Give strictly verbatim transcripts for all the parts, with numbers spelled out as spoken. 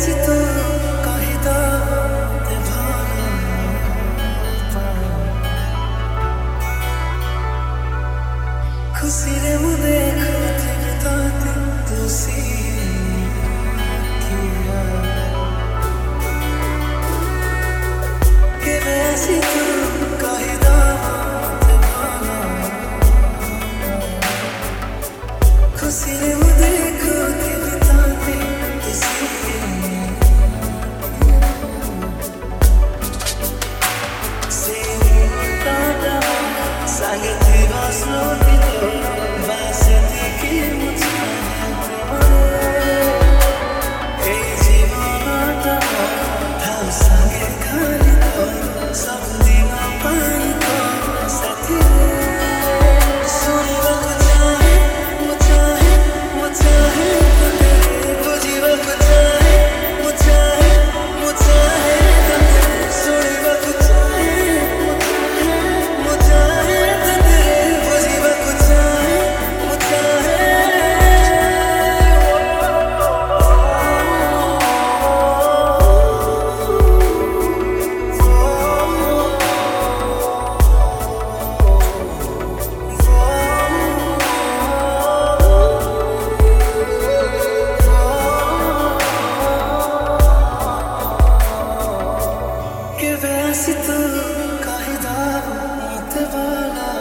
ଆସି ତୁ କହିଦେ ଭଲ ଖୁସିରେ ମୁଁ ଦେଖୁଥିବି ତତେ ଦୁଷି କେବେ ଆସି ତୁ କହିଦେ ଭଲ ଖୁସିରେ ମୁଁ ଦେଖୁଥିବି ତତେ ଦୁଷି सागे तेरा स्मृति तो वासती की मुझे ए जीवन तो था सागे खाली तो सब दिन पाई तो साथी सुनवा को चाहे वो चाहे वो चाहे तो तेरे को जीवा को चाहे वो चाहे वो चाहे तो तेरे सुनवा को चाहे वो चाहे वो चाहे se tu corridava até volar.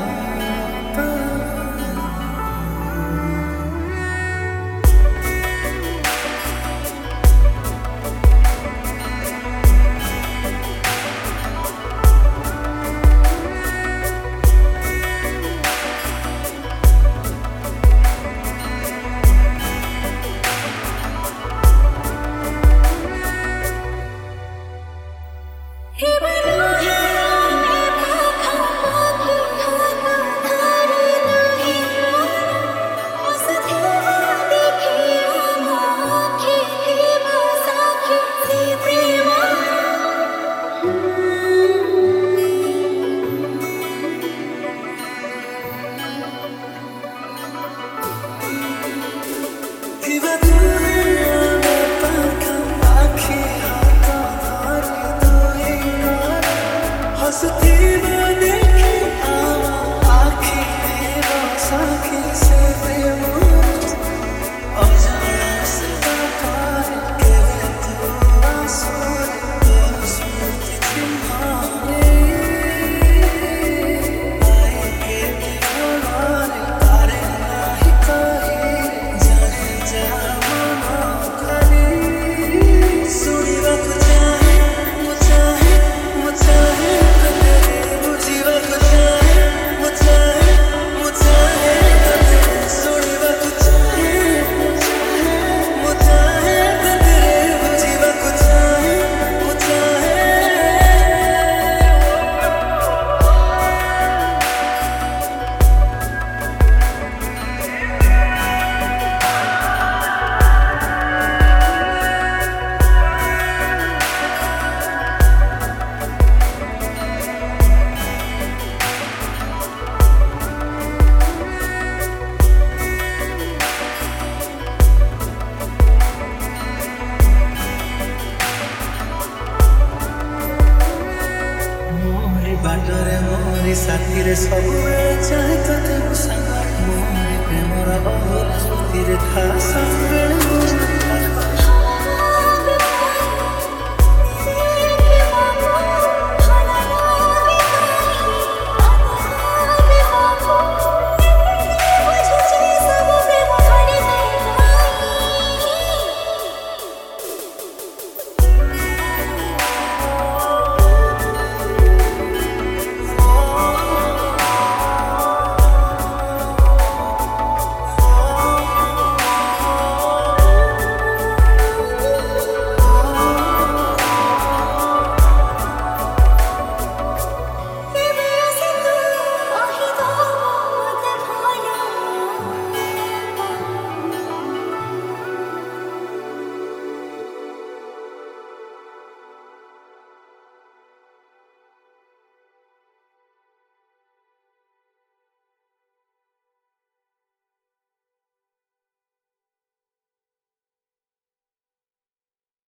बाटरे मोरी साथी रे सबुବେଳେ ଚାहे ତତେ ମୁଁ ସାଙ୍ଗ ମୋରି ପ୍ରେମର ବହୁଳ ସ୍ମୃତିରେ ଥା ସବୁବେଳେ।